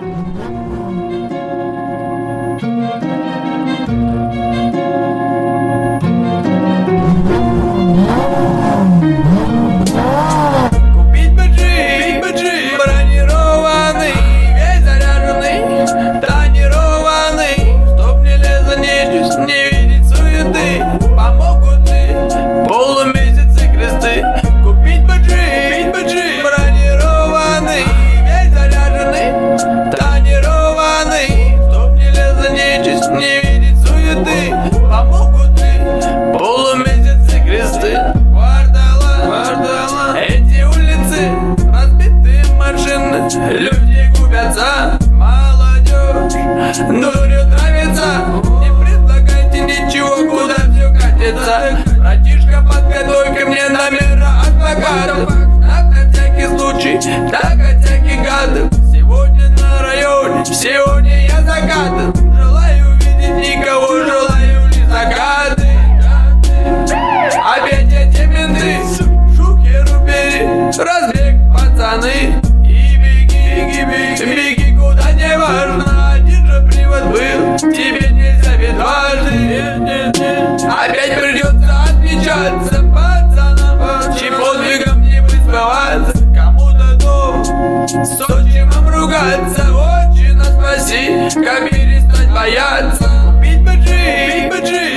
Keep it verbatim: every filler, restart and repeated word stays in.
Купить бы джип, джип бронированный, весь заряженный, тонированный, чтоб не лезла нечисть, не видеть суеты. Помогут ли полумесяцы кресты? Купить бы джип, джип бронированный, весь заряженный, тонированный, чтоб не лезла нечисть, не видеть суеты. Помогут ли полумесяцы кресты? Квартала, квартала, эти улицы, разбитые машины, люди губятся, молодежь дурью травится. Не предлагайте ничего, куда все катится. Братишка, подготовь-ка мне номера адвокатов, так на всякий случай, так от всяких гадов. Сегодня на районе, сегодня я закатан. Желаю увидеть никого, желаю лишь закаты. Опять эти менты, шухеру бери, разбег, пацаны. И беги, беги, беги, беги, куда не важно. Один же привод был, тебе нельзя ведь дважды. Опять придется отмечаться пацанам, чьим подвигом не сбываться. Кому-то дом, с отчимом ругаться. Отчина спаси, как перестать бояться. Купить бы джип,